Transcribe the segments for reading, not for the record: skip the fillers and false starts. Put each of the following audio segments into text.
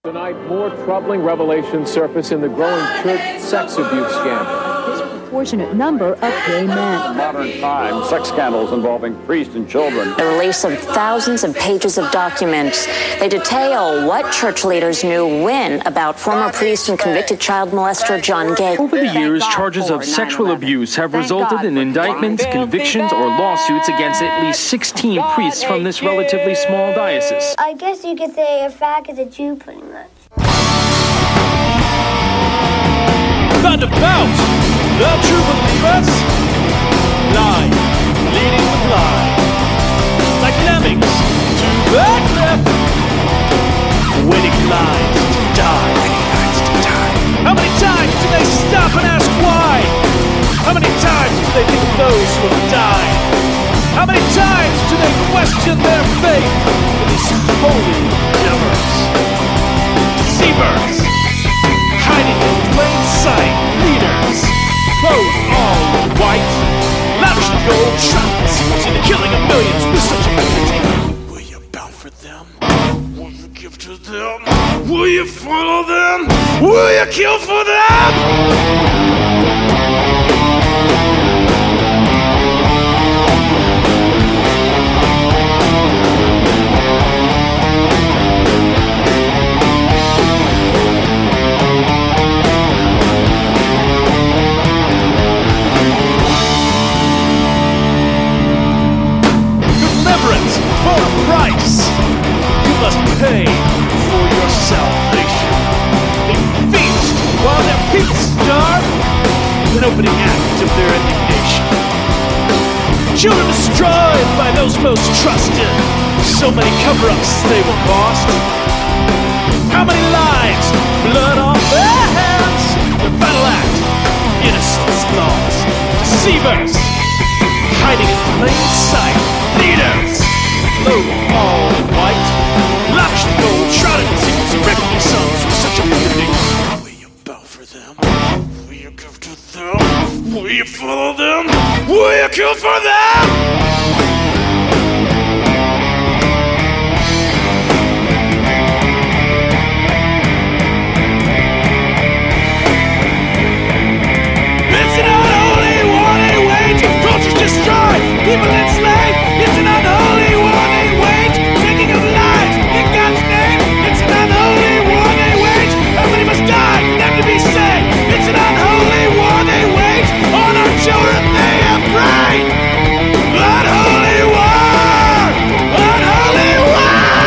Tonight, more troubling revelations surface in the growing church sex abuse scandal. Disproportionate number of gay men. In modern times, sex scandals involving priests and children. The release of thousands of pages of documents. They detail what church leaders knew when about former priest and convicted child molester John Gay. Over the years, charges of sexual abuse have resulted in indictments, convictions, or lawsuits against at least 16 priests from this relatively small diocese. I guess you could say a fag is a Jew, pretty much. Round about the true believers, line leading with line, like lemmings to the cliff, waiting lines to die. How many times do they stop and ask why? How many times do they think of those who have died? How many times do they question their faith in these holy endeavors? Deceivers, hiding in plain sight, leaders, clothed all in white, lavish in gold, trapped in the killing of millions with such impunity. Will you bow for them? Will you give to them? Will you follow them? Will you kill for them? For a price, you must pay for your salvation. They feast while their people starve, an opening act of their indignation. Children destroyed by those most trusted, so many cover-ups they will cost. How many lives, blood on their hands, their final act, innocence lost. Deceivers, hiding in plain sight, leaders, clothed all in white, lavish in gold, shrouded in secrets, and wrecking your sons with such impunity. Will you bow for them? Will you give to them? Will you follow them? Will you kill for them? It's an unholy war they wage, cultures destroyed, people enslaved. It's an unholy war they wage, taking of lives in God's name. It's an unholy war they wage, how many must die for them to be saved? It's an unholy war they wage, on our children they have prayed. Unholy war! Unholy war!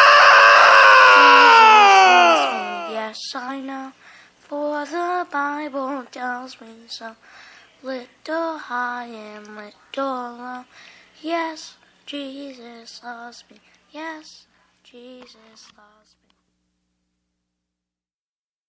Yes, I know, for the Bible tells me so. Little high and little low. Yes, Jesus loves me. Yes, Jesus loves me.